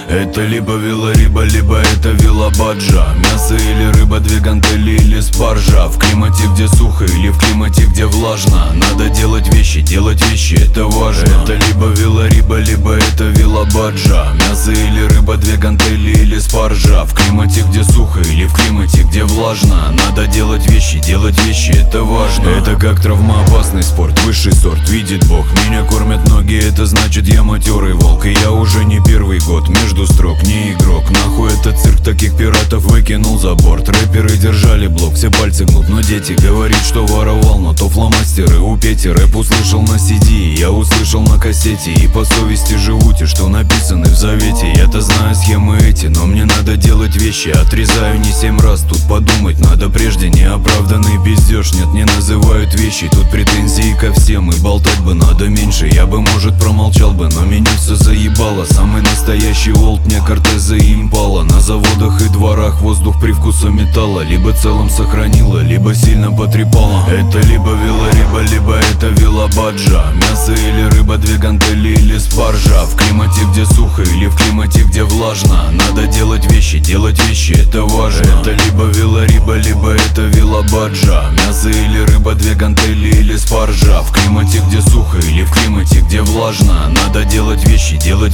Это либо велориба, либо это велобаджа. Мясо или рыба, две гантели или спаржа. В климате, где сухо, или в климате, где влажно, надо делать вещи, это важно. Это либо велориба, либо это велобаджа. Мясо или рыба, две гантели или спаржа. В климате, где сухо, или в климате, где влажно, надо делать вещи, это важно. Это как травмоопасный спорт, высший сорт, видит Бог. Меня кормят ноги, это значит я матерый волк. И я уже не первый год, между строк, не игрок. Нахуй этот цирк, таких пиратов выкинул за борт. Рэперы держали блок, все пальцы гнут, но дети говорит, что воровал, но то фломастеры у Пети. Рэп услышал на CD, я услышал на кассете. И по совести живу те, что написаны в завете. Я-то знаю схемы эти, но мне надо делать вещи. Отрезаю не 7 раз, тут подумать надо прежде. Неоправданный пиздеж, нет, не называют вещи. Тут претензии ко всем, и болтать бы надо меньше. Я бы, может, промолчал бы, но меня все заебало. Самый настоящий олд, мне Кортеза и Импала. На заводах и дворах воздух привкуса металла. Либо целым сохранила, либо сильно потрепала. Это либо велориба, либо это велобаджа. Мясо или рыба, две гантели или спаржа. В климате, где сухо, или в климате, где влажно, надо делать вещи, это важно. Это либо велориба, либо это велобаджа. Мясо или рыба, две гантели или спаржа. В климате, где сухо, или в климате, где влажно, надо делать вещи,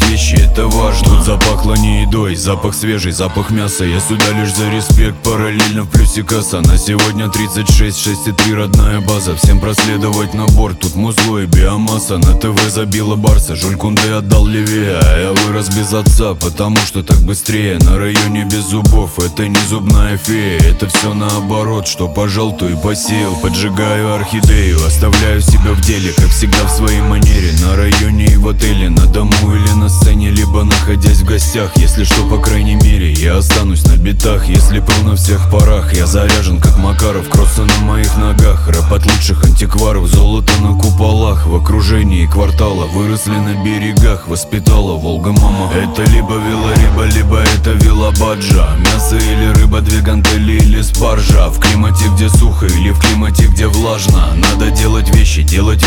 это важно. Тут запахло не едой, запах свежий, запах мяса. Я сюда лишь за респект, параллельно в плюсе касса. На сегодня 36, 6,3 родная база. Всем проследовать на борт, тут музло и биомасса. На ТВ забила Барса, Жуль Кунде отдал левее. А я вырос без отца, потому что так быстрее. На районе без зубов, это не зубная фея. Это все наоборот, что пожал, то и посеял. Поджигаю орхидею, оставляю себя в деле, как всегда в своей манере. На районе и в отеле, на дому или на сцене, либо находясь в гостях. Если что, по крайней мере, я останусь на битах. Если пыл на всех парах, я заряжен как Макаров. Кроссы на моих ногах, рэп от лучших антикваров. Золото на куполах, в окружении квартала. Выросли на берегах, воспитала Волга мама. Это либо велориба, либо это велобаджа. Мясо или рыба, две гантели или спаржа. В климате, где сухо, или в климате, где влажно, надо делать вещи,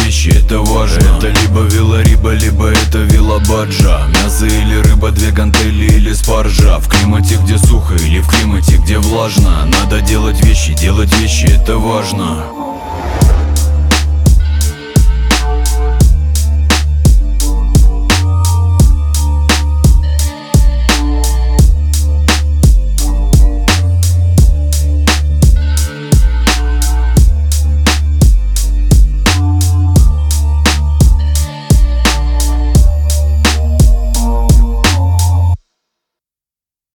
это важно. Это либо велориба, либо это велобаджа. Мясо или рыба, две гантели или спаржа. В климате, где сухо, или в климате, где влажно, надо делать вещи, это важно.